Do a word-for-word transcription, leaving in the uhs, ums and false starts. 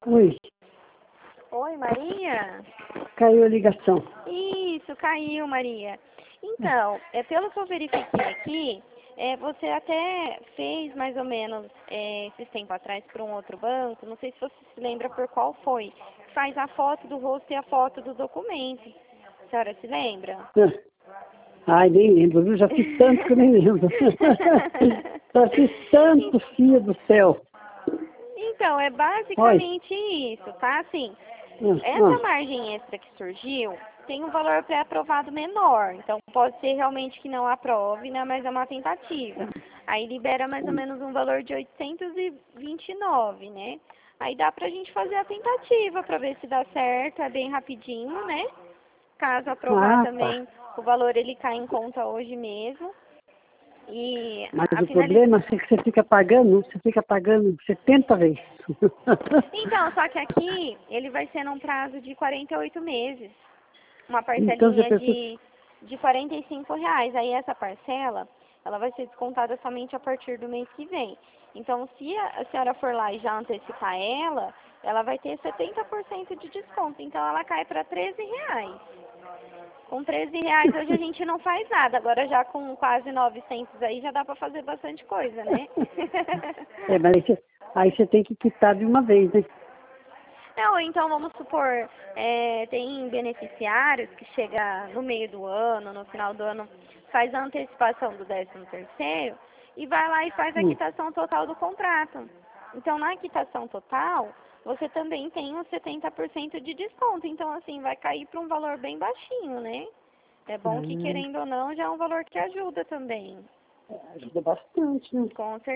Oi, Oi, Maria? caiu a ligação. Isso, caiu, Maria. Então, é, pelo que eu verifiquei aqui, é, você até fez mais ou menos é, esses tempos atrás para um outro banco, não sei se você se lembra por qual foi. Faz a foto do rosto e a foto do documento. A senhora se lembra? Ai, nem lembro, viu? Já fiz tanto que eu nem lembro. Já fiz tanto, filho do céu. Então, é Oi. basicamente isso, tá? Assim, Ah, essa ah. margem extra que surgiu tem um valor pré-aprovado menor. Então, pode ser realmente que não aprove, né? Mas é uma tentativa. Aí libera mais ou menos um valor de oitocentos e vinte e nove, né? Aí dá pra gente fazer a tentativa pra ver se dá certo. É bem rapidinho, né? Caso aprovar Ah, tá. também, o valor ele cai em conta hoje mesmo. E Mas a o finalização... problema é que você fica pagando, você fica pagando setenta vezes. Então, só que aqui ele vai ser num prazo de quarenta e oito meses. Uma Então você parcelinha pensa, de, de quarenta e cinco reais. Aí essa parcela, ela vai ser descontada somente a partir do mês que vem. Então, se a, a senhora for lá e já antecipar ela, ela vai ter setenta por cento de desconto. Então, ela cai para treze reais. Com treze reais hoje a gente não faz nada. Agora já com quase novecentos aí já dá para fazer bastante coisa, né? é, mas aí você, aí você tem que quitar de uma vez, né? Não, então vamos supor, é, tem beneficiários que chega no meio do ano, no final do ano, faz a antecipação do décimo terceiro e vai lá e faz a Hum. quitação total do contrato. Então, na quitação total, você também tem os setenta por cento de desconto. Então, assim, vai cair para um valor bem baixinho, né? É bom que, Ah, querendo ou não, já é um valor que ajuda também. ajuda bastante, né? Com certeza.